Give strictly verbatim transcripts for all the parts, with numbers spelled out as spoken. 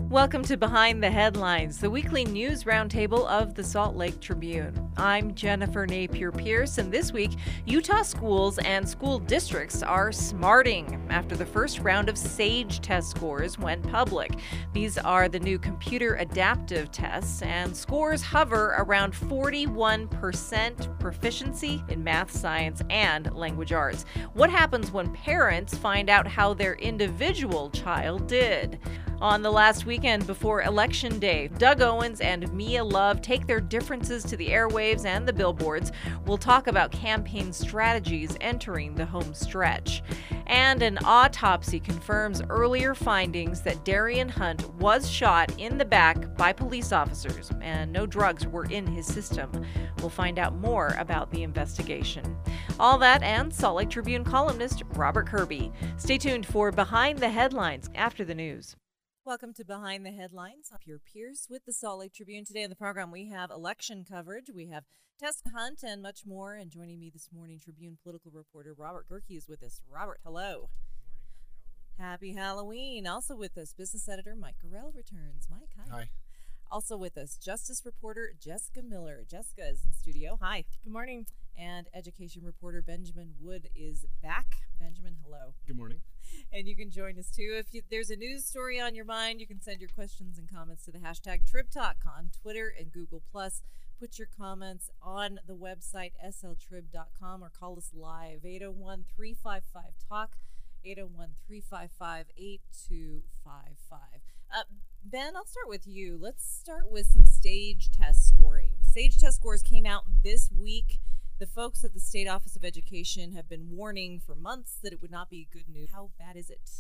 Welcome to Behind the Headlines, the weekly news roundtable of the Salt Lake Tribune. I'm Jennifer Napier-Pierce, and this week, Utah schools and school districts are smarting after the first round of SAGE test scores went public. These are the new computer adaptive tests, and scores hover around forty-one percent proficiency in math, science, and language arts. What happens when parents find out how their individual child did? On the last weekend before Election Day, Doug Owens and Mia Love take their differences to the airwaves and the billboards. We'll talk about campaign strategies entering the home stretch. And an autopsy confirms earlier findings that Darian Hunt was shot in the back by police officers, and no drugs were in his system. We'll find out more about the investigation. All that and Salt Lake Tribune columnist Robert Kirby. Stay tuned for Behind the Headlines after the news. Welcome to Behind the Headlines. I'm Pierre Pierce with the Salt Lake Tribune. Today on the program, we have election coverage, we have Tess Hunt, and much more. And joining me this morning, Tribune political reporter Robert Gehrke is with us. Robert, hello. Good morning. Happy Halloween. Happy Halloween. Also with us, business editor Mike Gorell returns. Mike, hi. Hi. Also with us, justice reporter Jessica Miller. Jessica is in studio. Hi. Good morning. And education reporter Benjamin Wood is back. Benjamin, hello. Good morning. And you can join us too. If you, there's a news story on your mind, you can send your questions and comments to the hashtag TribTalk on Twitter and Google Plus. Put your comments on the website s l trib dot com or call us live eight oh one, three five five, talk, eight oh one, three five five, eight two five five. Uh, Ben, I'll start with you. Let's start with some SAGE test scoring. SAGE test scores came out this week. The folks at the State Office of Education have been warning for months that it would not be good news. How bad is it?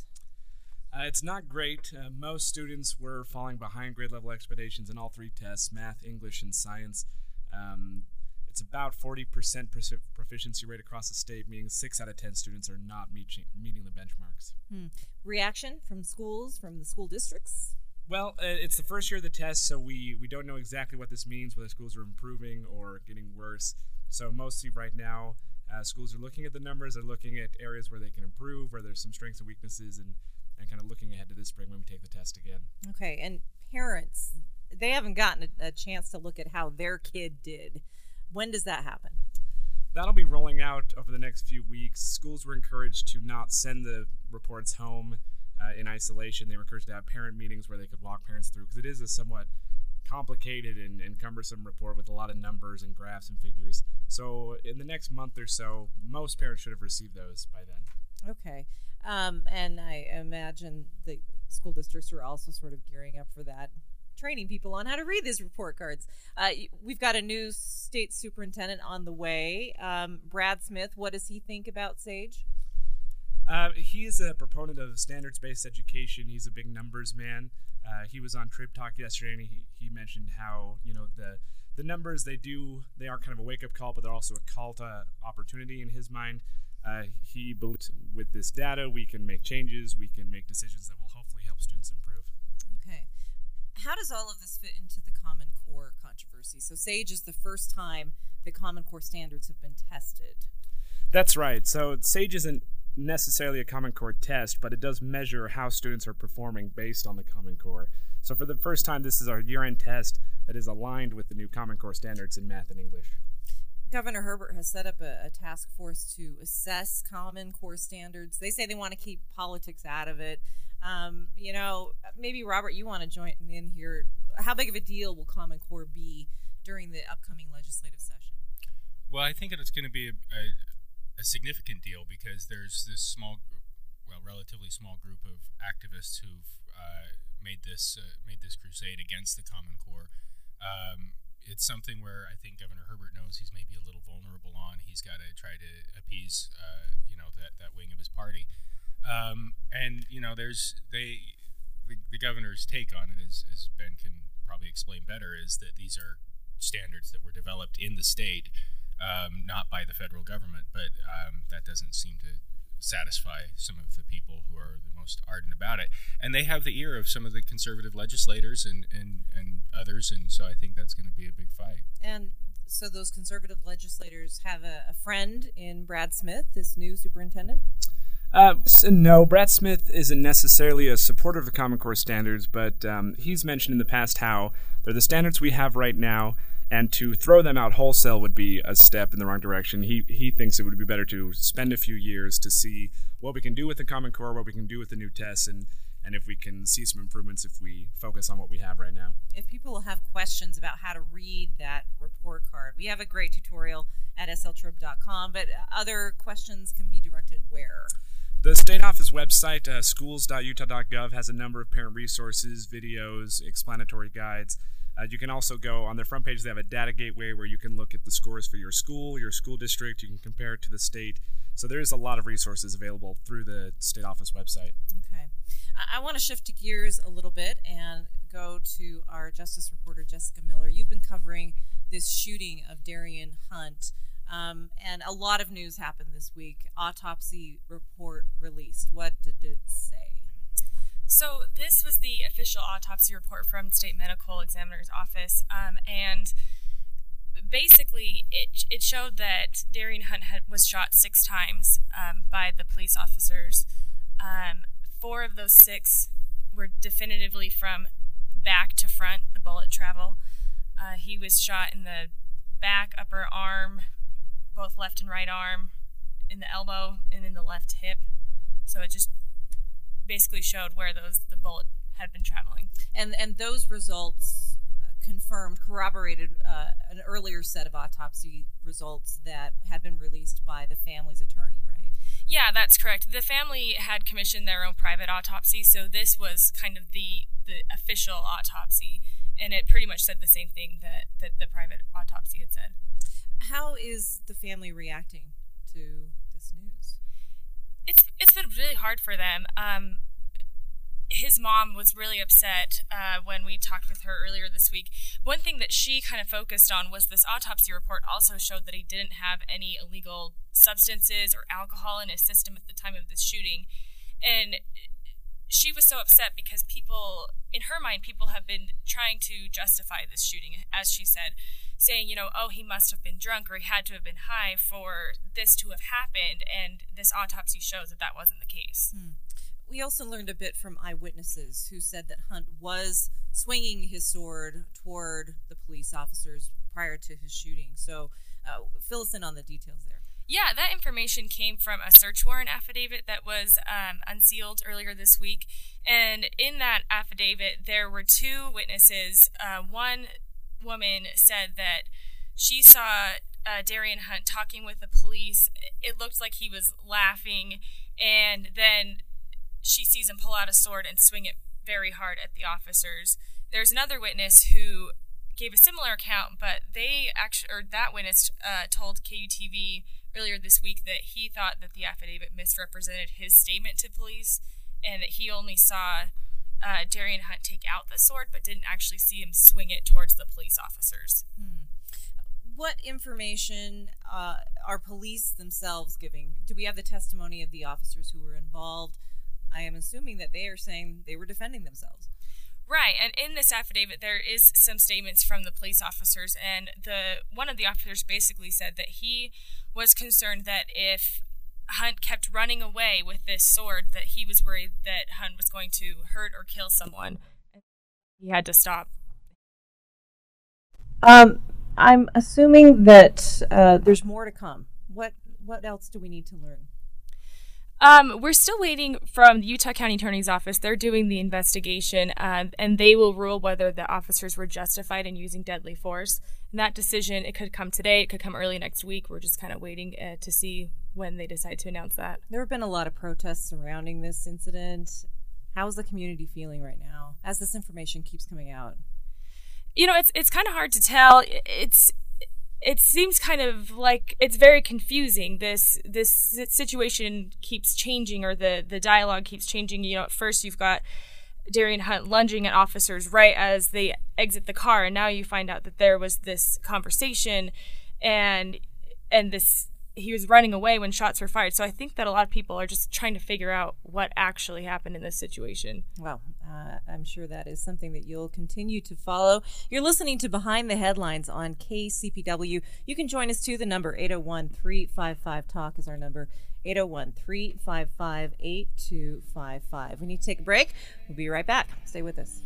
Uh, it's not great. Uh, most students were falling behind grade level expectations in all three tests, math, English, and science. Um, it's about forty percent proficiency rate across the state, meaning six out of ten students are not meeting, meeting the benchmarks. Hmm. Reaction from schools, from the school districts? Well, uh, it's the first year of the test, so we, we don't know exactly what this means, whether schools are improving or getting worse. So mostly right now, uh, schools are looking at the numbers, they're looking at areas where they can improve, where there's some strengths and weaknesses, and, and kind of looking ahead to this spring when we take the test again. Okay, and parents, they haven't gotten a, a chance to look at how their kid did. When does that happen? That'll be rolling out over the next few weeks. Schools were encouraged to not send the reports home uh, in isolation. They were encouraged to have parent meetings where they could walk parents through, because it is a somewhat complicated and, and cumbersome report with a lot of numbers and graphs and figures. So in the next month or so, most parents should have received those by then. Okay. Um, and I imagine the school districts are also sort of gearing up for that, training people on how to read these report cards. Uh, we've got a new state superintendent on the way. Um, Brad Smith, what does he think about SAGE? Uh, he's a proponent of standards-based education. He's a big numbers man. Uh, he was on Trib Talk yesterday, and he, he mentioned how, you know, the the numbers, they do, they are kind of a wake-up call, but they're also a call to opportunity in his mind. Uh, he believes with this data, we can make changes, we can make decisions that will hopefully help students improve. Okay. How does all of this fit into the Common Core controversy? So SAGE is the first time the Common Core standards have been tested. That's right. So SAGE isn't necessarily a Common Core test, but it does measure how students are performing based on the Common Core. So for the first time, this is our year-end test that is aligned with the new Common Core standards in math and English. Governor Herbert has set up a, a task force to assess Common Core standards. They say they want to keep politics out of it. Um, you know, maybe, Robert, you want to join in here. How big of a deal will Common Core be during the upcoming legislative session? Well, I think it's going to be a, a, a significant deal because there's this small, well, relatively small group of activists who've uh, made this uh, made this crusade against the Common Core. Um, it's something where I think Governor Herbert knows he's maybe a little vulnerable on. He's got to try to appease, uh, you know, that, that wing of his party. Um, and, you know, there's they the, the governor's take on it, as, as Ben can probably explain better, is that these are standards that were developed in the state, um, not by the federal government, but um, that doesn't seem to satisfy some of the people who are the most ardent about it. And they have the ear of some of the conservative legislators and, and, and others, and so I think that's going to be a big fight. And so those conservative legislators have a, a friend in Brad Smith, this new superintendent? Uh, no, Brad Smith isn't necessarily a supporter of the Common Core standards, but um, he's mentioned in the past how they're the standards we have right now, and to throw them out wholesale would be a step in the wrong direction. He he thinks it would be better to spend a few years to see what we can do with the Common Core, what we can do with the new tests, and, and if we can see some improvements if we focus on what we have right now. If people have questions about how to read that report card, we have a great tutorial at S L trib dot com, but other questions can be directed where? The State Office website, uh, schools dot utah dot gov, has a number of parent resources, videos, explanatory guides. Uh, you can also go on their front page. They have a data gateway where you can look at the scores for your school, your school district. You can compare it to the state. So there is a lot of resources available through the State Office website. Okay. I, I want to shift gears a little bit and go to our Justice reporter, Jessica Miller. You've been covering this shooting of Darian Hunt. Um, and a lot of news happened this week. Autopsy report released. What did it say? So this was the official autopsy report from the State Medical Examiner's Office, um, and basically it it showed that Darian Hunt had, was shot six times um, by the police officers. Um, four of those six were definitively from back to front, the bullet travel. Uh, he was shot in the back, upper arm, both left and right arm, in the elbow, and in the left hip. So it just basically showed where those the bullet had been traveling. And and those results confirmed, corroborated uh, an earlier set of autopsy results that had been released by the family's attorney, right? Yeah, that's correct. The family had commissioned their own private autopsy, so this was kind of the, the official autopsy, and it pretty much said the same thing that, that the private autopsy had said. How is the family reacting to this news? It's it's been really hard for them. Um, his mom was really upset uh, when we talked with her earlier this week. One thing that she kind of focused on was this autopsy report also showed that he didn't have any illegal substances or alcohol in his system at the time of this shooting. And she was so upset because people, in her mind, people have been trying to justify this shooting, as she said, saying, you know, oh, he must have been drunk or he had to have been high for this to have happened, and this autopsy shows that that wasn't the case. Hmm. We also learned a bit from eyewitnesses who said that Hunt was swinging his sword toward the police officers prior to his shooting. So uh, fill us in on the details there. Yeah, that information came from a search warrant affidavit that was um, unsealed earlier this week. And in that affidavit, there were two witnesses. Uh, one woman said that she saw uh, Darian Hunt talking with the police. It looked like he was laughing, and then she sees him pull out a sword and swing it very hard at the officers. There's another witness who gave a similar account, but they actually, or that witness uh, told K U T V earlier this week that he thought that the affidavit misrepresented his statement to police, and that he only saw uh, Darian Hunt take out the sword, but didn't actually see him swing it towards the police officers. Hmm. What information uh, are police themselves giving? Do we have the testimony of the officers who were involved? I am assuming that they are saying they were defending themselves. Right, and in this affidavit there is some statements from the police officers, and the one of the officers basically said that he was concerned that if Hunt kept running away with this sword, that he was worried that Hunt was going to hurt or kill someone. He had to stop. Um, I'm assuming that uh, there's more to come. What what else do we need to learn? Um, we're still waiting from the Utah County Attorney's Office. They're doing the investigation, uh, and they will rule whether the officers were justified in using deadly force. And that decision, it could come today, it could come early next week. We're just kind of waiting uh, to see when they decide to announce that. There have been a lot of protests surrounding this incident. How is the community feeling right now as this information keeps coming out? You know, it's it's kind of hard to tell. It's It seems kind of like it's very confusing. This this situation keeps changing, or the, the dialogue keeps changing. You know, at first you've got Darian Hunt lunging at officers right as they exit the car, and now you find out that there was this conversation, and and this he was running away when shots were fired. So I think that a lot of people are just trying to figure out what actually happened in this situation. Well, uh, I'm sure that is something that you'll continue to follow. You're listening to Behind the Headlines on K C P W. You can join us too. The number eight oh one, three five five, talk is our number. eight oh one, three five five, eight two five five. We need to take a break. We'll be right back. Stay with us.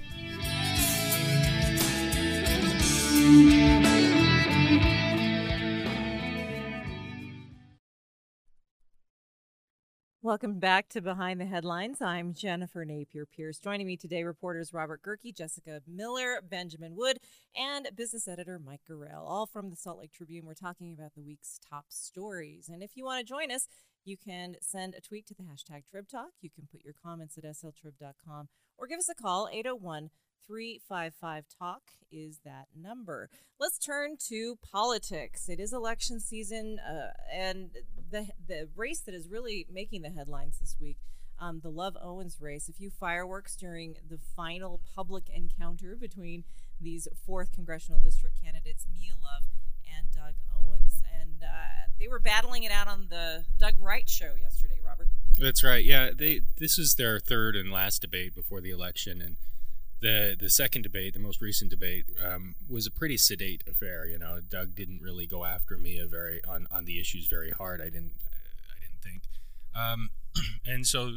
Welcome back to Behind the Headlines. I'm Jennifer Napier Pierce. Joining me today, reporters Robert Gerke, Jessica Miller, Benjamin Wood, and business editor Mike Gorell, all from the Salt Lake Tribune. We're talking about the week's top stories. And if you want to join us, you can send a tweet to the hashtag TribTalk. You can put your comments at S L trib dot com or give us a call. eight oh one, three five five, talk is that number. Let's turn to politics. It is election season, uh, and the the race that is really making the headlines this week, um, the Love Owens race. A few fireworks during the final public encounter between these fourth congressional district candidates, Mia Love and Doug Owens. And uh, they were battling it out on the Doug Wright show yesterday, Robert. That's right. Yeah, they this is their third and last debate before the election, and the the second debate, the most recent debate, um, was a pretty sedate affair. You know, Doug didn't really go after Mia very on, on the issues very hard. I didn't I didn't think, um, and so,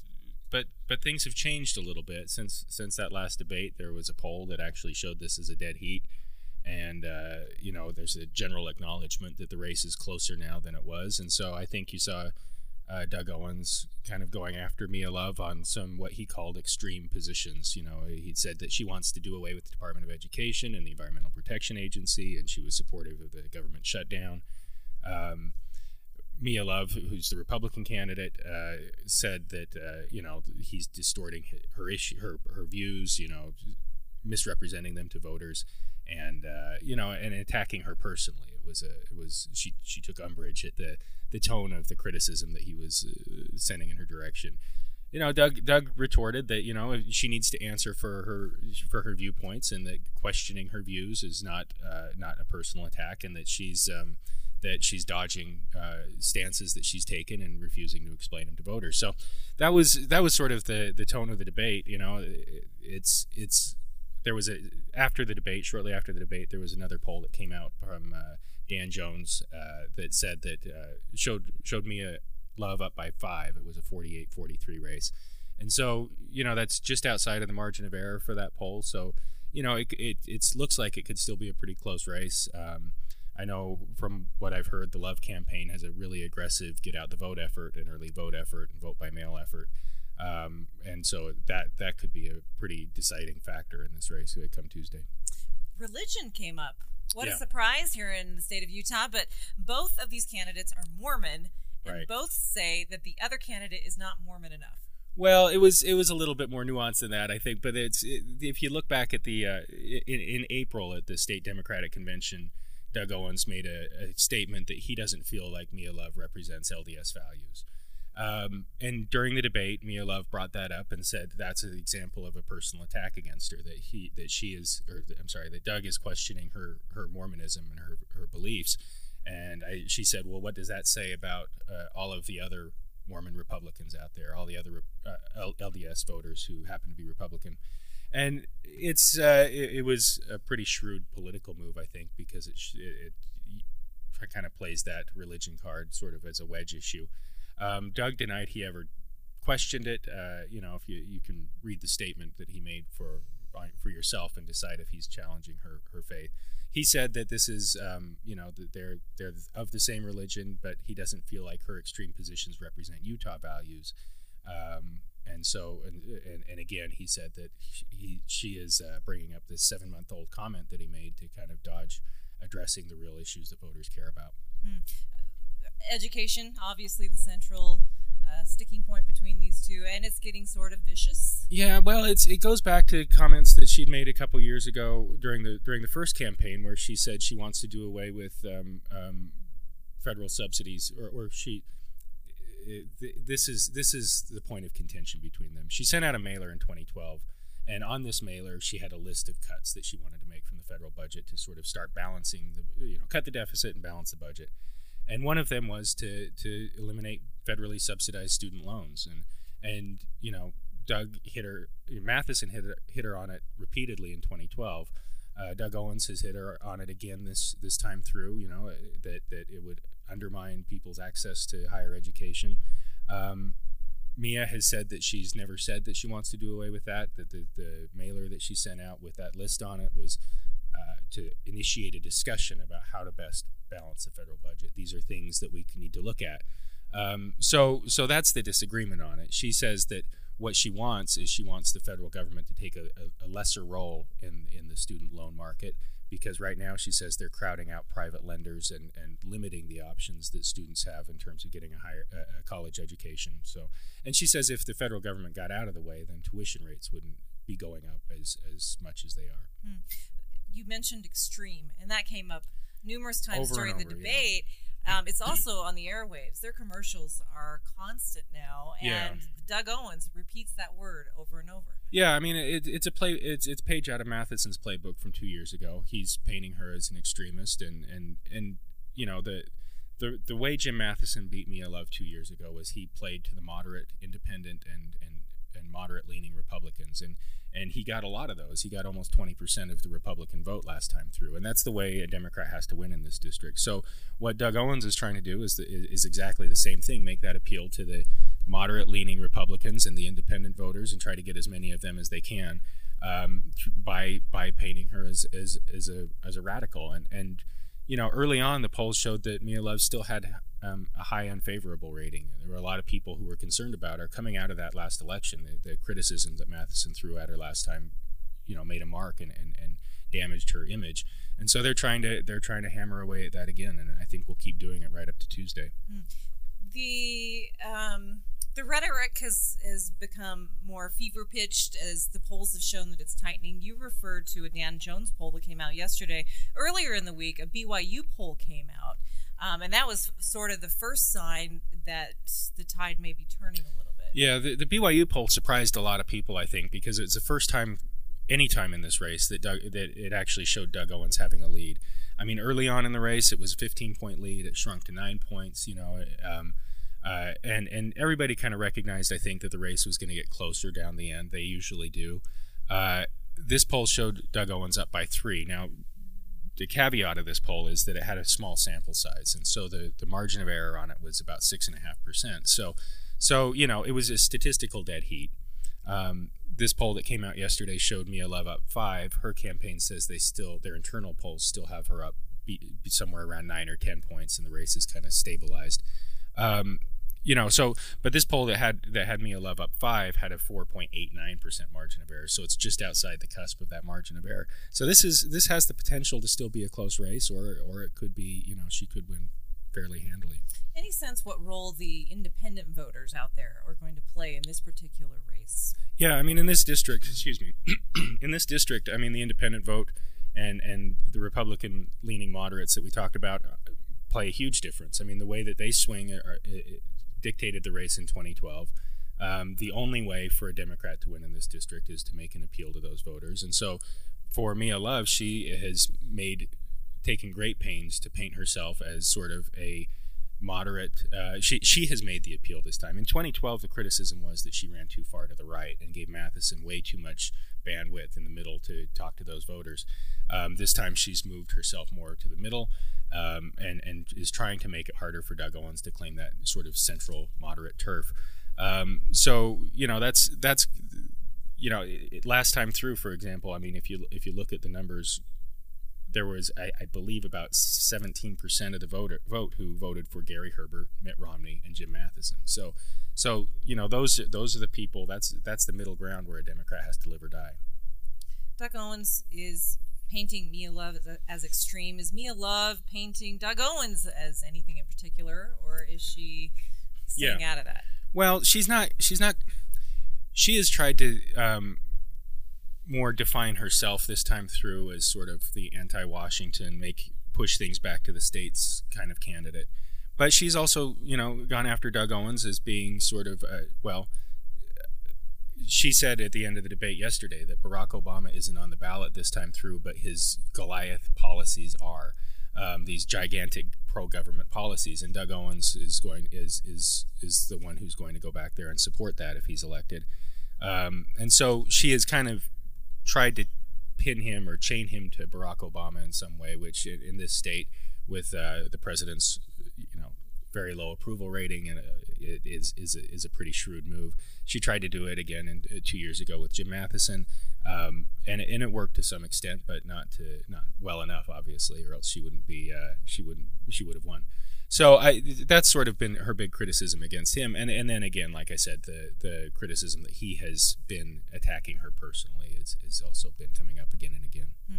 but but things have changed a little bit since since that last debate. There was a poll that actually showed this as a dead heat. And, uh, you know, there's a general acknowledgement that the race is closer now than it was. And so I think you saw uh, Doug Owens kind of going after Mia Love on some what he called extreme positions. You know, he said that she wants to do away with the Department of Education and the Environmental Protection Agency, and she was supportive of the government shutdown. Um, Mia Love, who's the Republican candidate, uh, said that, uh, you know, he's distorting her issue, her, her views, you know, misrepresenting them to voters. And uh, you know, and attacking her personally. It was a, it was she. She took umbrage at the the tone of the criticism that he was uh, sending in her direction. You know, Doug Doug retorted that you know she needs to answer for her for her viewpoints, and that questioning her views is not uh, not a personal attack, and that she's um, that she's dodging uh, stances that she's taken and refusing to explain them to voters. So that was that was sort of the the tone of the debate. You know, it, it's it's. There was a after the debate, shortly after the debate, there was another poll that came out from uh, Dan Jones uh, that said that uh, showed showed Mia Love up by five. It was a forty-eight forty-three race, and so you know that's just outside of the margin of error for that poll. So you know it it it's, looks like it could still be a pretty close race. Um, I know from what I've heard, the Love campaign has a really aggressive get out the vote effort, an early vote effort, and vote by mail effort. Um, and so that that could be a pretty deciding factor in this race come Tuesday. Religion came up. What yeah. a surprise here in the state of Utah. But both of these candidates are Mormon, and right. both say that the other candidate is not Mormon enough. Well, it was it was a little bit more nuanced than that, I think. But it's it, if you look back at the uh, in, in April at the state Democratic convention, Doug Owens made a, a statement that he doesn't feel like Mia Love represents L D S values. Um, and during the debate, Mia Love brought that up and said that's an example of a personal attack against her. That he, that she is, or I'm sorry, that Doug is questioning her, her Mormonism and her, her beliefs. And I, she said, well, what does that say about uh, all of the other Mormon Republicans out there, all the other uh, L D S voters who happen to be Republican? And it's uh, it, it was a pretty shrewd political move, I think, because it it, it kind of plays that religion card sort of as a wedge issue. Um, Doug denied he ever questioned it. Uh, you know, if you you can read the statement that he made for for yourself and decide if he's challenging her, her faith. He said that this is, um, you know, that they're they're of the same religion, but he doesn't feel like her extreme positions represent Utah values. Um, and so, and, and and again, he said that he she is uh, bringing up this seven month old comment that he made to kind of dodge addressing the real issues that voters care about. Hmm. Education, obviously the central uh, sticking point between these two, and it's getting sort of vicious. Yeah, well, it's it goes back to comments that she'd made a couple years ago during the during the first campaign, where she said she wants to do away with um, um, federal subsidies, or, or she. This is this is the point of contention between them. She sent out a mailer in twenty twelve, and on this mailer, she had a list of cuts that she wanted to make from the federal budget to sort of start balancing the, you know, cut the deficit and balance the budget. and one of them was to to eliminate federally subsidized student loans, and and you know Doug hit her, Matheson hit her, hit her on it repeatedly in twenty twelve. Uh, Doug Owens has hit her on it again this this time through. You know that that it would undermine people's access to higher education. Um, Mia has said that she's never said that she wants to do away with that. That the the mailer that she sent out with that list on it was uh, to initiate a discussion about how to best balance the federal budget. These are things that we need to look at. Um, so so that's the disagreement on it. She says that what she wants is she wants the federal government to take a, a, a lesser role in, in the student loan market, because right now she says they're crowding out private lenders and, and limiting the options that students have in terms of getting a higher a, a college education. So, and she says if the federal government got out of the way, then tuition rates wouldn't be going up as, as much as they are. Hmm. You mentioned extreme, and that came up numerous times Over during and the over, debate. Yeah. Um, it's also on the airwaves. Their commercials are constant now, and Yeah. Doug Owens repeats that word over and over. Yeah, I mean it, it's a play. It's it's a page out of Matheson's playbook from two years ago. He's painting her as an extremist, and and, and you know the the the way Jim Matheson beat Mia Love two years ago was he played to the moderate, independent, and and and moderate leaning Republicans, and and he got a lot of those. He got almost twenty percent of the Republican vote last time through, and that's the way a Democrat has to win in this district. So what Doug Owens is trying to do is the, is exactly the same thing: make that appeal to the moderate leaning Republicans and the independent voters, and try to get as many of them as they can um, by by painting her as as as a as a radical. And and you know, early on the polls showed that Mia Love still had um, a high unfavorable rating. There were a lot of people who were concerned about her coming out of that last election. The, the criticism that Matheson threw at her last time, you know, made a mark and, and, and damaged her image. And so they're trying to they're trying to hammer away at that again, and I think we'll keep doing it right up to Tuesday. The um, the rhetoric has has become more fever pitched as the polls have shown that it's tightening. You referred to a Dan Jones poll that came out yesterday. Earlier in the week, a B Y U poll came out, um, and that was sort of the first sign that the tide may be turning a little bit. Yeah, the, the B Y U poll surprised a lot of people, I think, because it's the first time, any time in this race, that Doug, that it actually showed Doug Owens having a lead. I mean, early on in the race, it was a fifteen-point lead. It shrunk to nine points, you know, um, uh, and, and everybody kind of recognized, I think, that the race was going to get closer down the end. They usually do. Uh, this poll showed Doug Owens up by three. Now, the caveat of this poll is that it had a small sample size, and so the, the margin of error on it was about six point five percent. So, so, you know, it was a statistical dead heat. Um, this poll that came out yesterday showed Mia Love up five. Her campaign says they still, their internal polls still have her up be, be somewhere around nine or ten points, and the race is kind of stabilized. Um, you know, so, but this poll that had that had Mia Love up five had a four point eight nine percent margin of error, so it's just outside the cusp of that margin of error. So this is this has the potential to still be a close race, or or it could be, you know, she could win fairly handily. Any sense what role the independent voters out there are going to play in this particular race? Yeah, I mean, in this district, excuse me, in this district, I mean, the independent vote and and the Republican-leaning moderates that we talked about play a huge difference. I mean, the way that they swing are, it dictated the race in twenty twelve. Um, the only way for a Democrat to win in this district is to make an appeal to those voters. And so for Mia Love, she has made, taken great pains to paint herself as sort of a moderate, uh, she she has made the appeal this time. In twenty twelve, the criticism was that she ran too far to the right and gave Matheson way too much bandwidth in the middle to talk to those voters. Um, this time she's moved herself more to the middle um, and, and is trying to make it harder for Doug Owens to claim that sort of central moderate turf. Um, so, you know, that's, that's you know, it, last time through, for example, I mean, if you if you look at the numbers, there was, I, I believe, about seventeen percent of the voter, vote who voted for Gary Herbert, Mitt Romney, and Jim Matheson. So, so you know, those those are the people. That's that's the middle ground where a Democrat has to live or die. Doug Owens is painting Mia Love as, as extreme. Is Mia Love painting Doug Owens as anything in particular, or is she staying Yeah. out of that? Well, she's not. She's not. She has tried to. Um, more define herself this time through as sort of the anti-Washington, make push things back to the states kind of candidate. But she's also, you know, gone after Doug Owens as being sort of, uh, well, she said at the end of the debate yesterday that Barack Obama isn't on the ballot this time through, but his Goliath policies are. um, these gigantic pro-government policies, and Doug Owens is going is is is the one who's going to go back there and support that if he's elected. Um, and so she has kind of tried to pin him or chain him to Barack Obama in some way, which in, in this state, with uh, the president's you know very low approval rating, and uh, it is is a, is a pretty shrewd move. She tried to do it again in, uh, two years ago with Jim Matheson, um, and and it worked to some extent, but not to not well enough, obviously, or else she wouldn't be uh, she wouldn't she would have won. So I that's sort of been her big criticism against him, and and then again, like I said, the the criticism that he has been attacking her personally is is also been coming up again and again. Hmm.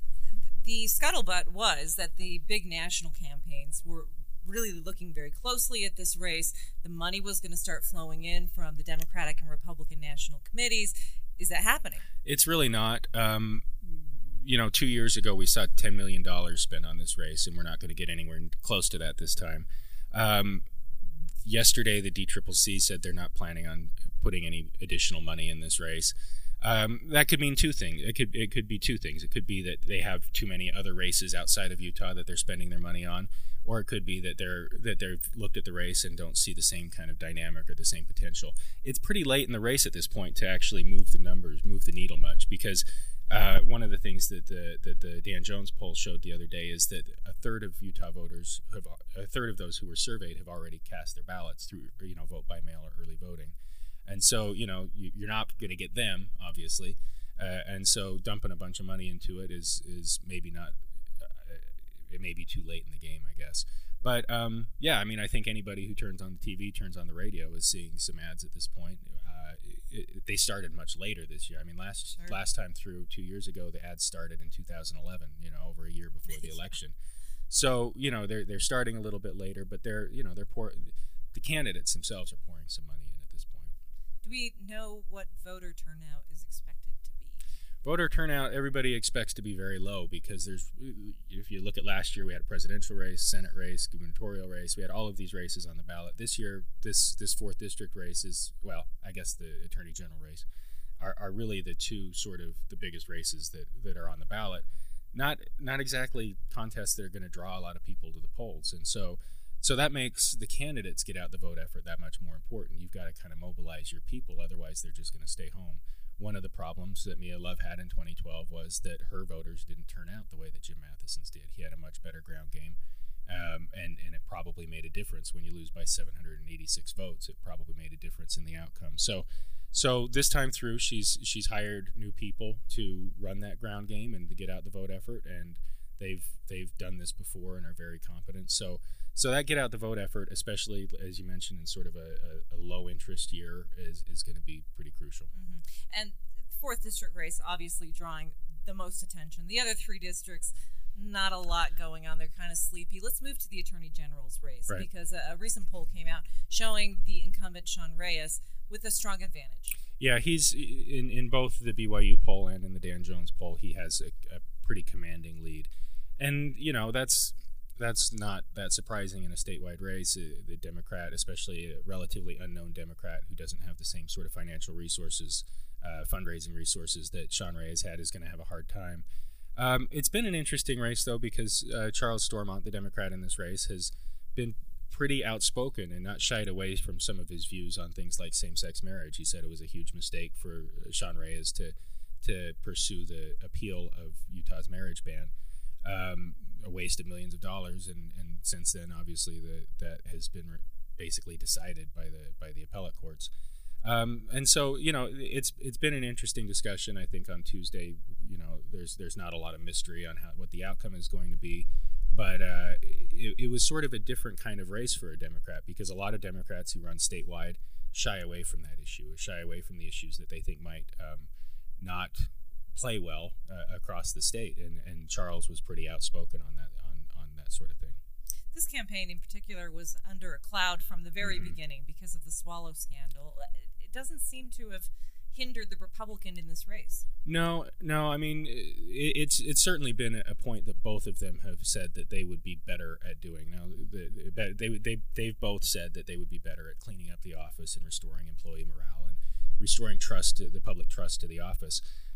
The scuttlebutt was that the big national campaigns were really looking very closely at this race. The money was going to start flowing in from the Democratic and Republican national committees. Is that happening? It's really not. Um, you know, two years ago we saw ten million dollars spent on this race, and we're not going to get anywhere close to that this time. Um, yesterday, the D C C C said they're not planning on putting any additional money in this race. Um, that could mean two things. It could it could be two things. It could be that they have too many other races outside of Utah that they're spending their money on, or it could be that they're that they've looked at the race and don't see the same kind of dynamic or the same potential. It's pretty late in the race at this point to actually move the numbers, move the needle much, because uh, one of the things that the that the Dan Jones poll showed the other day is that a third of Utah voters have a third of those who were surveyed have already cast their ballots through you know vote by mail or early voting. And so, you know, you're not going to get them, obviously. Uh, and so dumping a bunch of money into it is is maybe not, uh, it may be too late in the game, I guess. But, um, yeah, I mean, I think anybody who turns on the T V, turns on the radio is seeing some ads at this point. Uh, it, it, they started much later this year. I mean, last sure. last time through, two years ago, the ads started in two thousand eleven, you know, over a year before the election. So, you know, they're they're starting a little bit later, but they're, you know, they're pour, the candidates themselves are pouring some money in. Do we know what voter turnout is expected to be? Voter turnout, everybody expects to be very low because there's, if you look at last year, we had a presidential race, Senate race, gubernatorial race. We had all of these races on the ballot. This year, this this fourth district race is, well, I guess the attorney general race, are, are really the two sort of the biggest races that, that are on the ballot. Not not exactly contests that are going to draw a lot of people to the polls. And so So that makes the candidates get out the vote effort that much more important. You've got to kind of mobilize your people, otherwise they're just going to stay home. One of the problems that Mia Love had in twenty twelve was that her voters didn't turn out the way that Jim Matheson's did. He had a much better ground game, um, and, and it probably made a difference. When you lose by seven hundred eighty-six votes, it probably made a difference in the outcome. So so this time through, she's she's hired new people to run that ground game and to get out the vote effort, and they've they've done this before and are very competent. So So that get out the vote effort, especially as you mentioned, in sort of a, a, a low interest year, is, is going to be pretty crucial. Mm-hmm. And fourth district race, obviously drawing the most attention. The other three districts, not a lot going on. They're kind of sleepy. Let's move to the Attorney General's race, right, because a, a recent poll came out showing the incumbent Sean Reyes with a strong advantage. Yeah, he's in, in both the B Y U poll and in the Dan Jones poll, he has a, a pretty commanding lead. And, you know, that's... That's not that surprising in a statewide race. Uh, the Democrat, especially a relatively unknown Democrat who doesn't have the same sort of financial resources, uh, fundraising resources that Sean Reyes had, is going to have a hard time. Um, it's been an interesting race, though, because uh, Charles Stormont, the Democrat in this race, has been pretty outspoken and not shied away from some of his views on things like same-sex marriage. He said it was a huge mistake for Sean Reyes to, to pursue the appeal of Utah's marriage ban. Um, a waste of millions of dollars, and, and since then, obviously, the, that has been re- basically decided by the by the appellate courts. Um, and so, you know, it's it's been an interesting discussion. I think on Tuesday, you know, there's there's not a lot of mystery on how what the outcome is going to be, but uh, it, it was sort of a different kind of race for a Democrat, because a lot of Democrats who run statewide shy away from that issue, shy away from the issues that they think might um, not play well uh, across the state, and, and Charles was pretty outspoken on that on, on that sort of thing. This campaign in particular was under a cloud from the very mm-hmm. beginning because of the Swallow scandal. It doesn't seem to have hindered the Republican in this race. No, no. I mean, it, it's it's certainly been a point that both of them have said that they would be better at doing. Now, the, they they they've both said that they would be better at cleaning up the office and restoring employee morale and restoring trust, to, the public trust to the office.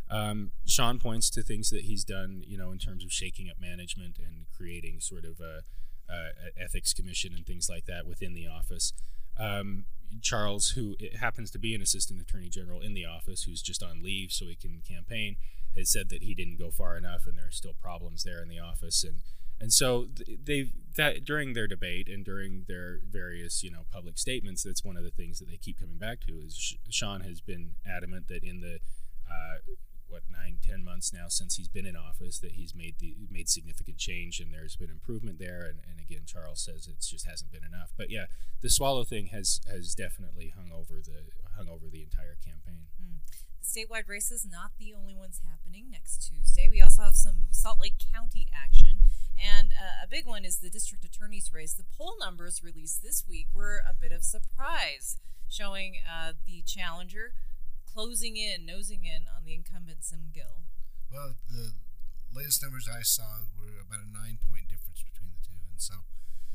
Um, Sean points to things that he's done, you know, in terms of shaking up management and creating sort of a, a ethics commission and things like that within the office. Um, Charles, who happens to be an assistant attorney general in the office, who's just on leave so he can campaign, has said that he didn't go far enough, and there are still problems there in the office. And and so they that during their debate and during their various, you know, public statements, that's one of the things that they keep coming back to. Is Sean has been adamant that in the uh, what nine, ten months now since he's been in office, that he's made the made significant change, and there's been improvement there. And, and again, Charles says it just hasn't been enough. But yeah, the Swallow thing has has definitely hung over the hung over the entire campaign. Mm. The statewide race is not the only ones happening next Tuesday. We also have some Salt Lake County action, and uh, a big one is the district attorney's race. The poll numbers released this week were a bit of surprise, showing uh, the challenger closing in, nosing in on the incumbent Sim Gill. Well, the latest numbers I saw were about a nine-point difference between the two, and so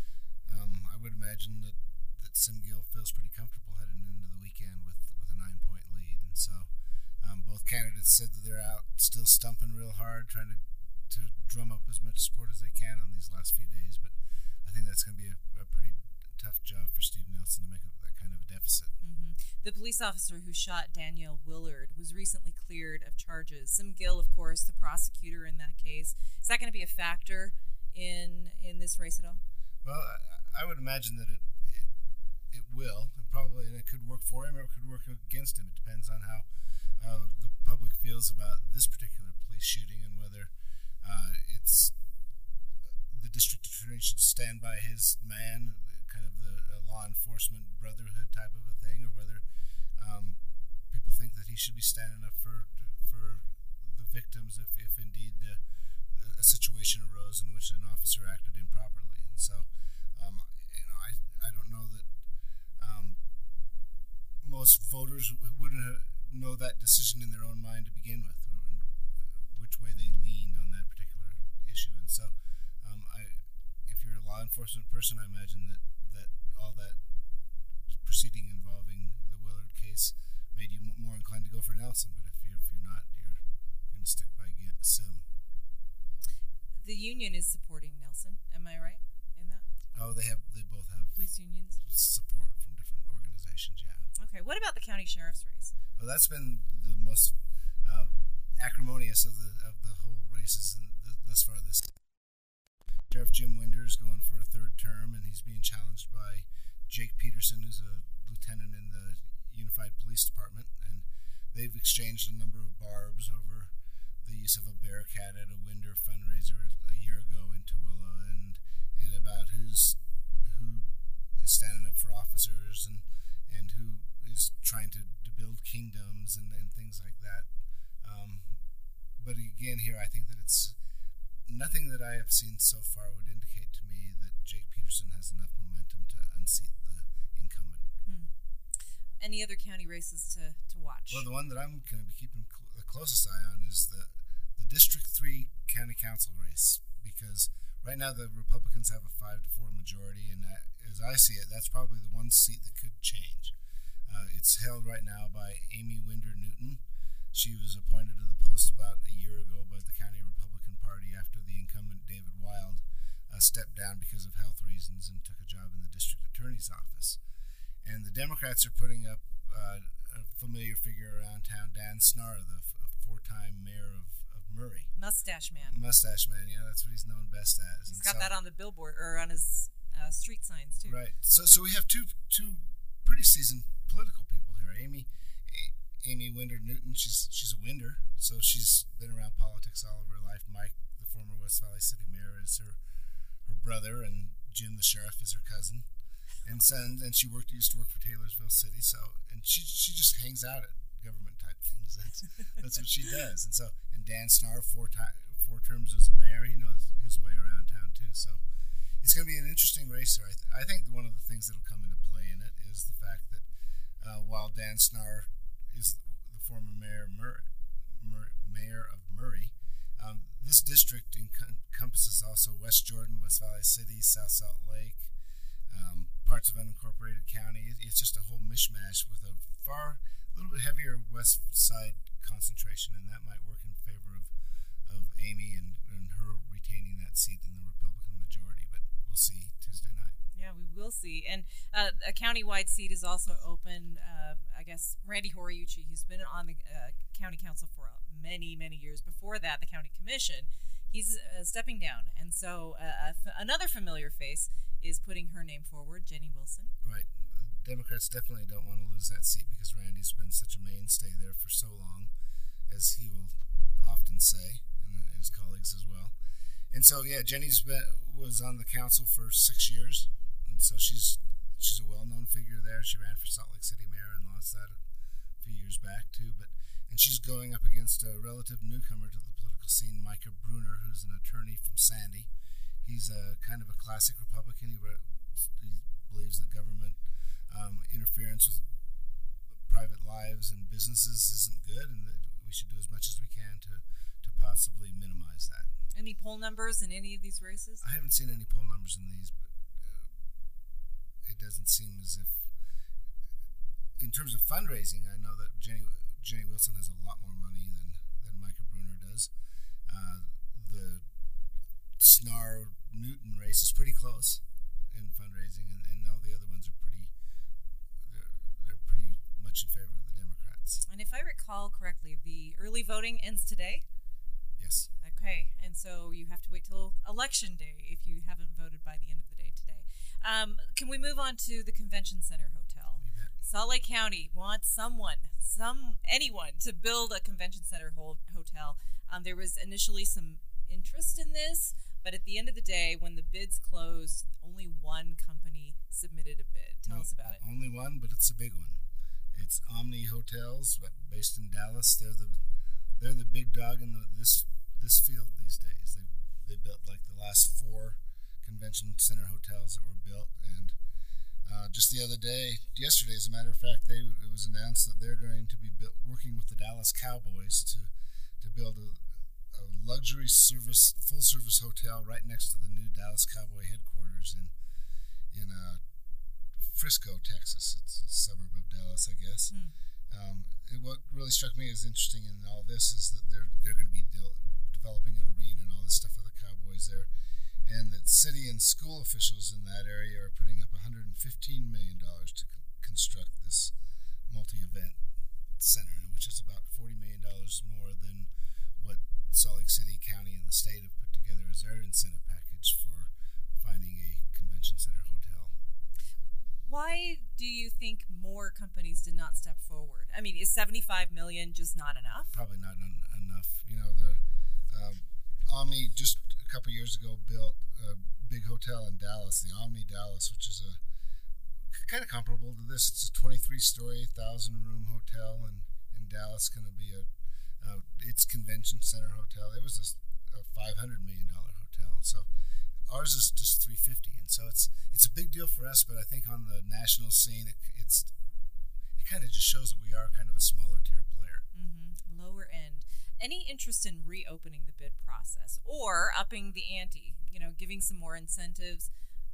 um, I would imagine that, that Sim Gill feels pretty comfortable heading into the weekend with, with a nine-point lead. And so um, both candidates said that they're out still stumping real hard, trying to, to drum up as much support as they can on these last few days. But I think that's going to be a, a pretty tough job for Steve Nelson to make up that kind of a deficit. Mm-hmm. The police officer who shot Danielle Willard was recently cleared of charges. Sim Gill, of course, the prosecutor in that case. Is that going to be a factor in in this race at all? Well, I, I would imagine that it, it it will. It probably, and it could work for him or it could work against him. It depends on how uh, the public feels about this particular police shooting and whether uh, it's the district attorney should stand by his man, kind of the uh, law enforcement brotherhood type of a thing, or whether um, people think that he should be standing up for for the victims if, if indeed the, a situation arose in which an officer acted improperly. And so, um, you know, I I don't know that um, most voters wouldn't have, know that decision in their own mind to begin with, or, and which way they leaned on that particular issue. And so, um, I if you're a law enforcement person, I imagine that, that all that proceeding involving the Willard case made you m- more inclined to go for Nelson. But if you're, if you're not, you're going to stick by Sim. The union is supporting Nelson. Am I right in that? Oh, they have. They both have police unions support from different organizations. Yeah. Okay. What about the county sheriff's race? Well, that's been the most uh, acrimonious of the of the whole races in th- thus far. This Sheriff Jim Winders going for a third term, and he's being challenged by Jake Peterson, who's a lieutenant in the Unified Police Department, and they've exchanged a number of barbs over the use of a Bearcat at a Winder fundraiser a year ago in Tooele, and and about who's who is standing up for officers and and who is trying to, to build kingdoms and, and things like that. Um, but again, here I think that it's nothing that I have seen so far would indicate to me that Jake Peterson has enough momentum to unseat the incumbent. Hmm. Any other county races to, to watch? Well, the one that I'm going to be keeping cl- the closest eye on is the the District three County Council race, because right now the Republicans have a five to four majority, and that, as I see it, that's probably the one seat that could change. Uh, it's held right now by Amy Winder Newton. She was appointed to the post about a year ago by the County Republican Party after the incumbent David Wild uh, stepped down because of health reasons and took a job in the district attorney's office. And the Democrats are putting up uh, a familiar figure around town, Dan Snara, the f- four-time mayor of, of Murray. Mustache Man. Mustache Man, yeah, that's what he's known best as. He's And got so, that on the billboard or on his uh, street signs too. Right. So, so we have two two pretty seasoned political people here. Amy, A- Amy Winder Newton. She's she's a Winder, so she's been around politics all of her life. Mike, the former West Valley City mayor, is her her brother, and Jim, the sheriff, is her cousin. And so, and she worked used to work for Taylorsville City. So, and she she just hangs out at government type things. That's that's what she does. And so, and Dan Snara, four time four terms as a mayor, he knows his way around town too. So, it's going to be an interesting race there. I, th- I think one of the things that will come into play in it is the fact that uh, while Dan Snara is the former mayor Murray, Murray, mayor of Murray, um, this district encom- encompasses also West Jordan, West Valley City, South Salt Lake, um, parts of unincorporated county. It, it's just a whole mishmash with a far, a little bit heavier west side concentration, and that might work in favor of, of Amy and, and her retaining that seat in the Republican majority. But we'll see Tuesday night. Yeah, we will see. And uh, a county-wide seat is also open. Uh, I guess Randy Horiuchi, who's been on the uh, county council for many, many years. Before that, the county commission, he's uh, stepping down. And so uh, f- another familiar face is putting her name forward, Jenny Wilson. Right. The Democrats definitely don't want to lose that seat because Randy's been such a mainstay there for so long, as he will often say, and his colleagues as well. And so, yeah, Jenny's been, was on the council for six years. And so she's she's a well-known figure there. She ran for Salt Lake City mayor and lost that a few years back too. But and she's going up against a relative newcomer to the political scene, Micah Bruner, who's an attorney from Sandy. He's a kind of a classic Republican. He, re- he believes that government um, interference with private lives and businesses isn't good, and that we should do as much as we can to to possibly minimize that. Any poll numbers in any of these races? I haven't seen any poll numbers in these, but it doesn't seem as if, in terms of fundraising, I know that Jenny Jenny Wilson has a lot more money than, than Micah Bruner does. Uh, the Snar Newton race is pretty close in fundraising, and, and all the other ones are pretty they're, they're pretty much in favor of the Democrats. And if I recall correctly, the early voting ends today? Yes. Okay, and so you have to wait till election day if you haven't voted by the end of the day today. Um, can we move on to the Convention Center Hotel? You bet. Salt Lake County wants someone, some anyone, to build a Convention Center ho- hotel. Um, there was initially some interest in this, but at the end of the day, when the bids closed, only one company submitted a bid. Tell no, us about it. Only one, but it's a big one. It's Omni Hotels, based in Dallas. They're the they're the big dog in the, this this field these days. They they built like the last four convention center hotels that were built, and uh, just the other day, yesterday, as a matter of fact, they it was announced that they're going to be built, working with the Dallas Cowboys to to build a, a luxury service, full service hotel right next to the new Dallas Cowboy headquarters in in uh, Frisco, Texas. It's a suburb of Dallas, I guess. Hmm. Um, it, what really struck me as interesting in all this is that they're they're going to be de- developing an arena and all this stuff for the Cowboys there. And that city and school officials in that area are putting up one hundred fifteen million dollars to con- construct this multi-event center, which is about forty million dollars more than what Salt Lake City, County, and the state have put together as their incentive package for finding a convention center hotel. Why do you think more companies did not step forward? I mean, is seventy-five million dollars just not enough? Probably not en- enough. You know, the um, Omni just a couple years ago built a big hotel in Dallas, the Omni Dallas, which is a kind of comparable to this. It's a twenty-three story, thousand room hotel, and in Dallas, going to be a uh, its convention center hotel. It was a, a five hundred million dollar hotel, so ours is just three fifty, and so it's it's a big deal for us. But I think on the national scene, it, it's it kind of just shows that we are kind of a smaller tier player. Mm-hmm. Lower end. Any interest in reopening the bid process or upping the ante? You know, giving some more incentives.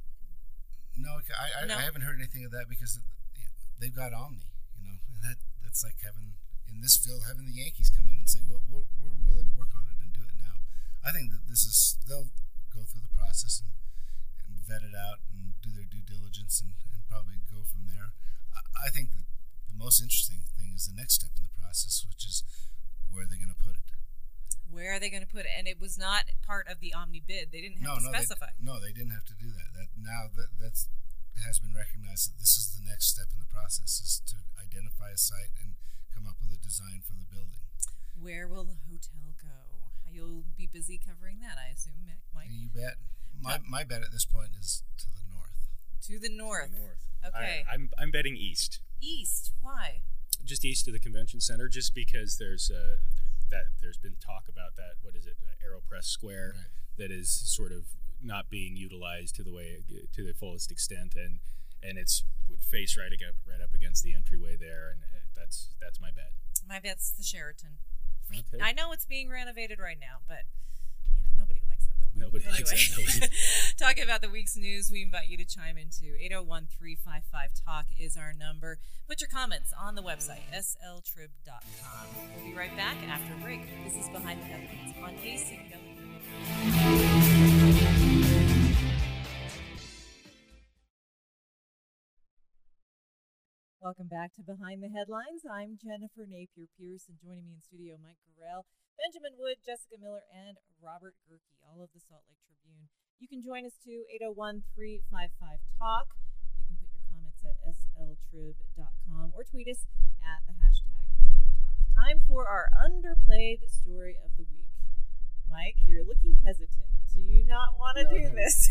No, I, I, no? I haven't heard anything of that because they've got Omni. You know, and that that's like having in this field having the Yankees come in and say, well, we're, we're willing to work on it and do it now. I think that this is they'll go through the process and, and vet it out and do their due diligence and, and probably go from there. I, I think that the most interesting thing is the next step in the process, which is where are they going to put it? Where are they going to put it? And it was not part of the Omni bid. They didn't have no, to no, specify. They, no, they didn't have to do that. That now that that's has been recognized that this is the next step in the process, is to identify a site and come up with a design for the building. Where will the hotel go? You'll be busy covering that, I assume, Mike. You bet. My my bet at this point is to the north. To the north. To the north. Okay. I, I'm I'm betting east. East. Why? Just east of the convention center, just because there's uh, that there's been talk about that. What is it, uh, Aeropress Square, Right. that is sort of not being utilized to the way to the fullest extent, and and it's would face right against, right up against the entryway there, and uh, that's that's my bet. My bet's the Sheraton. Okay. I know it's being renovated right now, but you know nobody likes that building. Nobody Anyway, likes that building. talking about the week's news, we invite you to chime in too. eight oh one, three five five, talk is our number. Put your comments on the website, s l trib dot com. We'll be right back after a break. This is Behind the Headlines on K C W. Welcome back to Behind the Headlines. I'm Jennifer Napier Pierce, and joining me in studio, Mike Gorell, Benjamin Wood, Jessica Miller, and Robert Gerke, all of the Salt Lake Tribune. You can join us too, eight oh one, three five five, talk. You can put your comments at s l trib dot com or tweet us at the hashtag TribTalk. Time for our underplayed story of the week. Mike, you're looking hesitant. Do you not want to no, do no. this?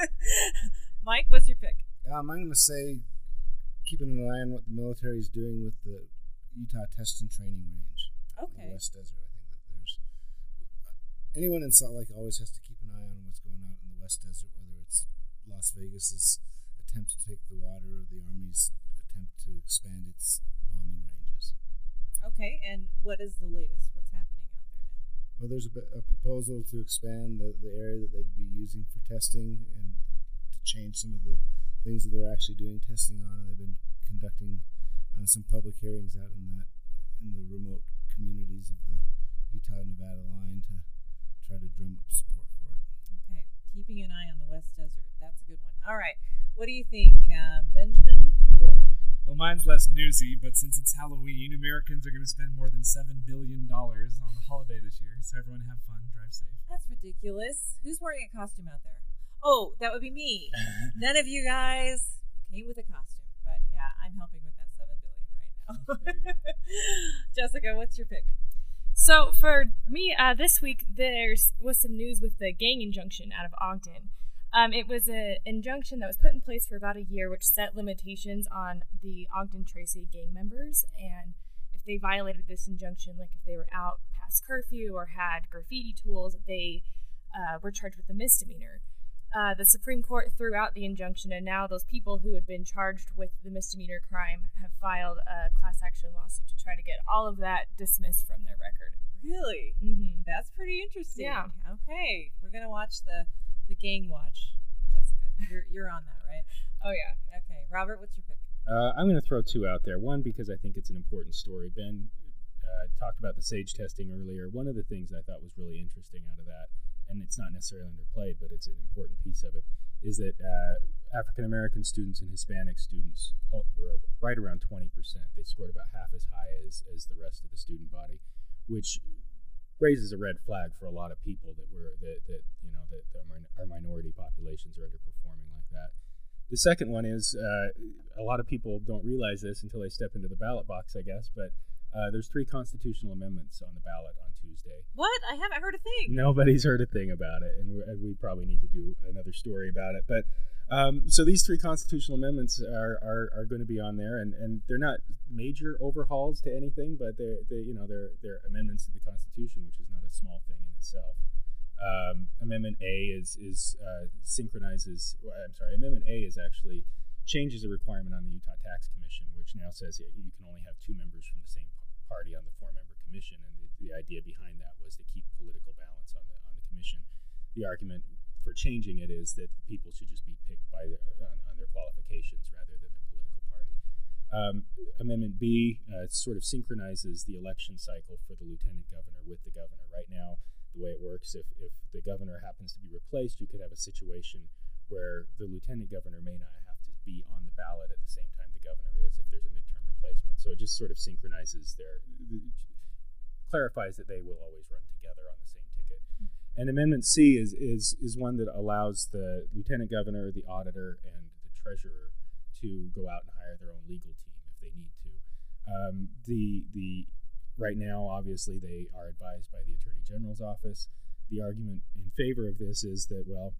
Mike, what's your pick? Um, I'm going to say keeping an eye on what the military is doing with the Utah Test and Training Range. Okay. In the West Desert. I think that there's uh, anyone in Salt Lake always has to keep an eye on what's going on in the West Desert, whether it's Las Vegas's attempt to take the water or the Army's attempt to expand its bombing ranges. Okay, and what is the latest? What's happening out there now? Well, there's a, a proposal to expand the, the area that they'd be using for testing and to change some of the things that they're actually doing testing on. They've been conducting uh, some public hearings out in that in the remote communities of the Utah-Nevada line to try to drum up support for it. Okay, keeping an eye on the West Desert. That's a good one. All right, what do you think, um, Benjamin Wood? Well, mine's less newsy, but since it's Halloween, Americans are going to spend more than seven billion dollars on the holiday this year. So everyone have fun, drive safe. That's ridiculous. Who's wearing a costume out there? Oh, that would be me. None of you guys came with a costume, but yeah, I'm helping with that seven billion right now. Jessica, what's your pick? So for me, uh, this week there's was some news with the gang injunction out of Ogden. Um, it was an injunction that was put in place for about a year, which set limitations on the Ogden-Tracy gang members, and if they violated this injunction, like if they were out past curfew or had graffiti tools, they uh, were charged with a misdemeanor. Uh, the Supreme Court threw out the injunction, and now those people who had been charged with the misdemeanor crime have filed a class action lawsuit to try to get all of that dismissed from their record. Really? Mm-hmm. That's pretty interesting. Yeah. Okay, we're gonna watch the the gang watch. Jessica, you're you're on that, right? Oh yeah. Okay, Robert, what's your pick? Uh, I'm going to throw two out there. One, because I think it's an important story. Ben uh, talked about the SAGE testing earlier. One of the things I thought was really interesting out of that, and it's not necessarily underplayed, but it's an important piece of it, is that uh, African-American students and Hispanic students were right around twenty percent. They scored about half as high as, as the rest of the student body, which raises a red flag for a lot of people that were that, that you know that our minority populations are underperforming like that. The second one is uh, a lot of people don't realize this until they step into the ballot box, I guess, but uh, there's three constitutional amendments on the ballot on Tuesday. What? I haven't heard a thing. Nobody's heard a thing about it, and, and we probably need to do another story about it. But um, so these three constitutional amendments are are, are going to be on there, and, and they're not major overhauls to anything, but they're they, you know they're they're amendments to the Constitution, which is not a small thing in itself. Um, Amendment A is is uh, synchronizes. Well, I'm sorry. Amendment A is actually changes a requirement on the Utah Tax Commission, which now says you can only have two members from the same party on the four-member commission, and the, the idea behind that was to keep political balance on the on the commission. The argument for changing it is that the people should just be picked by their, on, on their qualifications rather than their political party. Um, Amendment B uh, sort of synchronizes the election cycle for the lieutenant governor with the governor. Right now, the way it works, if, if the governor happens to be replaced, you could have a situation where the lieutenant governor may not have to be on the ballot at the same time the governor is if there's a midterm replacement. So it just sort of synchronizes their, clarifies that they will always run together on the same ticket. Mm-hmm. And Amendment C is, is, is one that allows the lieutenant governor, the auditor, and the treasurer to go out and hire their own legal team if they need to. Um, the the right now, obviously, they are advised by the Attorney General's office. The argument in favor of this is that, well,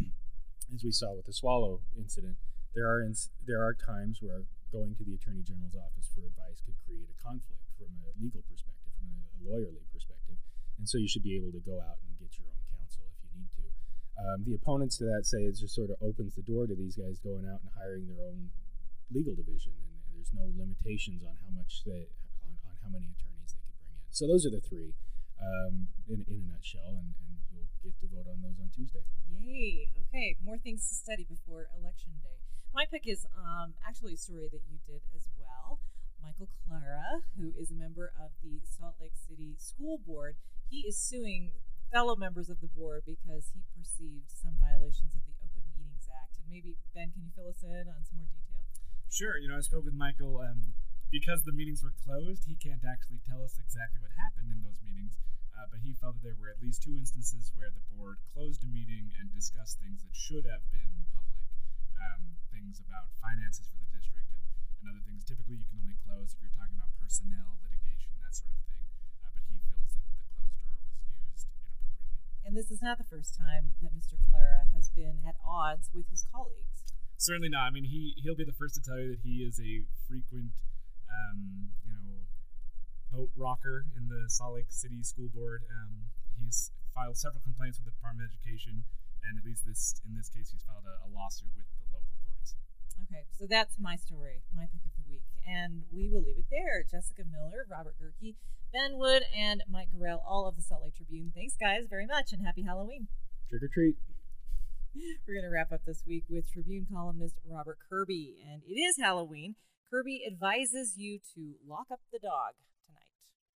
as we saw with the Swallow incident, there are ins- there are times where going to the Attorney General's office for advice could create a conflict from a legal perspective, from a, a lawyerly perspective, and so you should be able to go out and get your own counsel if you need to. Um, the opponents to that say it just sort of opens the door to these guys going out and hiring their own legal division, and, and there's no limitations on how much they on, on how many attorneys they could bring in. So those are the three um, in in a nutshell, and, and you'll get to vote on those on Tuesday. Yay. Okay, more things to study before Election Day. My pick is um, actually a story that you did as well. Michael Clara, who is a member of the Salt Lake City School Board, he is suing fellow members of the board because he perceived some violations of the Open Meetings Act. And maybe, Ben, can you fill us in on some more detail? Sure. You know, I spoke with Michael. Um, because the meetings were closed, he can't actually tell us exactly what happened in those meetings, uh, but he felt that there were at least two instances where the board closed a meeting and discussed things that should have been public, um, things about finances for the district and, and other things. Typically, you can only close if you're talking about personnel, litigation, that sort of thing, uh, but he feels that the closed door was used inappropriately. And this is not the first time that Mister Clara has been at odds with his colleagues. Certainly not. I mean, he, he'll be the first to tell you that he is a frequent Um, you know, boat rocker in the Salt Lake City School Board. Um, he's filed several complaints with the Department of Education, and at least this in this case, he's filed a, a lawsuit with the local courts. Okay, so that's my story, my pick of the week, and we will leave it there. Jessica Miller, Robert Gerke, Ben Wood, and Mike Gorell, all of the Salt Lake Tribune. Thanks, guys, very much, and happy Halloween. Trick or treat. We're going to wrap up this week with Tribune columnist Robert Kirby, and it is Halloween. Kirby advises you to lock up the dog tonight.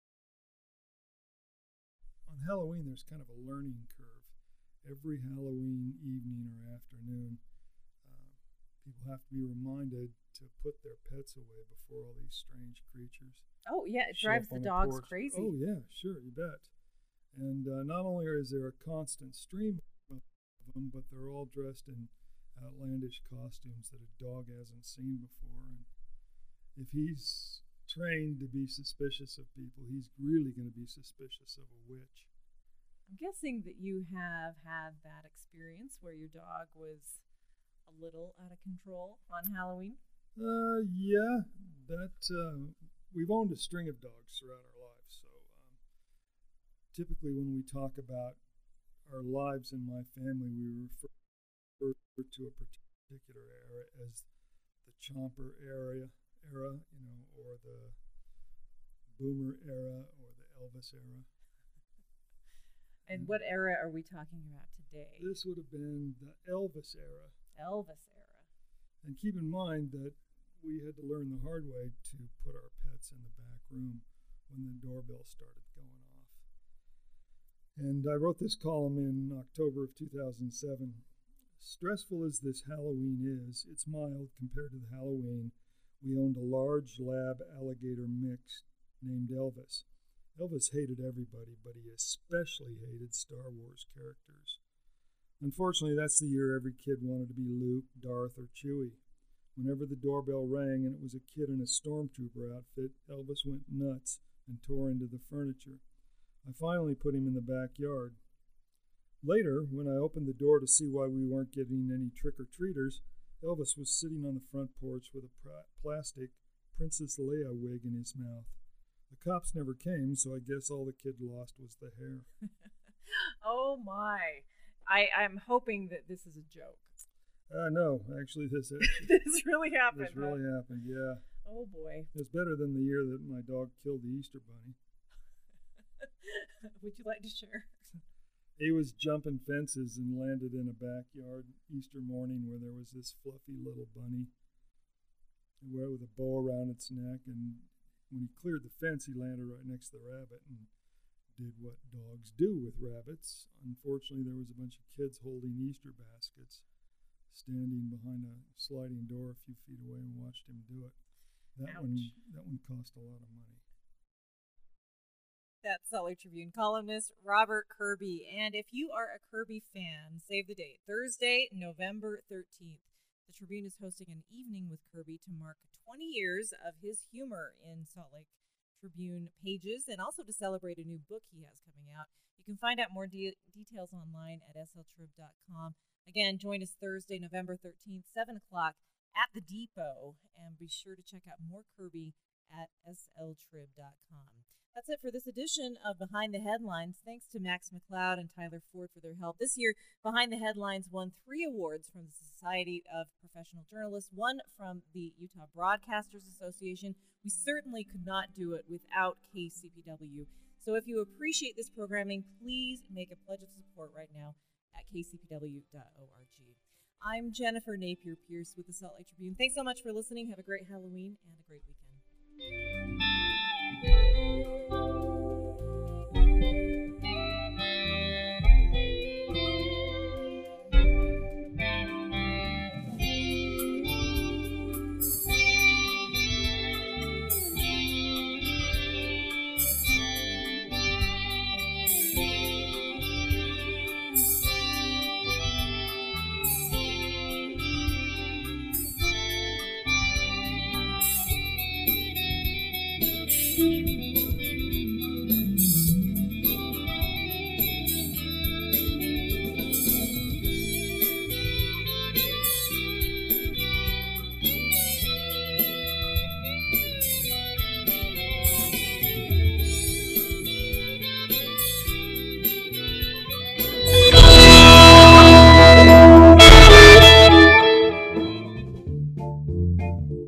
On Halloween, there's kind of a learning curve. Every Halloween evening or afternoon, uh, people have to be reminded to put their pets away before all these strange creatures. Oh, yeah, it show drives up on the the dogs porch. crazy. Oh, yeah, sure, you bet. And uh, not only is there a constant stream of them, but they're all dressed in outlandish costumes that a dog hasn't seen before. And if he's trained to be suspicious of people, he's really going to be suspicious of a witch. I'm guessing that you have had that experience where your dog was a little out of control on Halloween. Uh, yeah, that uh, we've owned a string of dogs throughout our lives. So um, typically, when we talk about our lives in my family, we refer to a particular era as the Chomper area. era, you know, or the Boomer era, or the Elvis era. And what era are we talking about today? This would have been the Elvis era. Elvis era. And keep in mind that we had to learn the hard way to put our pets in the back room when the doorbell started going off. And I wrote this column in October of two thousand seven. Stressful as this Halloween is, it's mild compared to the Halloween we owned a large lab alligator mix named Elvis. Elvis hated everybody, but he especially hated Star Wars characters. Unfortunately, that's the year every kid wanted to be Luke, Darth, or Chewie. Whenever the doorbell rang and it was a kid in a stormtrooper outfit, Elvis went nuts and tore into the furniture. I finally put him in the backyard. Later, when I opened the door to see why we weren't getting any trick-or-treaters, Elvis was sitting on the front porch with a pr- plastic Princess Leia wig in his mouth. The cops never came, so I guess all the kid lost was the hair. Oh my. I, I'm hoping that this is a joke. Uh, no, actually this actually, This really happened. This really huh? happened, yeah. Oh boy. It's better than the year that my dog killed the Easter Bunny. Would you like to share? He was jumping fences and landed in a backyard Easter morning where there was this fluffy little bunny with a bow around its neck. And when he cleared the fence, he landed right next to the rabbit and did what dogs do with rabbits. Unfortunately, there was a bunch of kids holding Easter baskets standing behind a sliding door a few feet away and watched him do it. That Ouch. one, that one cost a lot of money. That's Salt Lake Tribune columnist Robert Kirby. And if you are a Kirby fan, save the date. Thursday, November thirteenth. The Tribune is hosting an evening with Kirby to mark twenty years of his humor in Salt Lake Tribune pages and also to celebrate a new book he has coming out. You can find out more de- details online at s l trib dot com. Again, join us Thursday, November thirteenth, seven o'clock at the Depot. And be sure to check out more Kirby at s l trib dot com. That's it for this edition of Behind the Headlines. Thanks to Max McLeod and Tyler Ford for their help. This year, Behind the Headlines won three awards from the Society of Professional Journalists, one from the Utah Broadcasters Association. We certainly could not do it without K C P W. So if you appreciate this programming, please make a pledge of support right now at k c p w dot org. I'm Jennifer Napier Pierce with the Salt Lake Tribune. Thanks so much for listening. Have a great Halloween and a great weekend.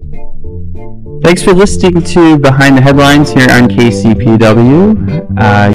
Thanks for listening to Behind the Headlines here on K C P W. Uh,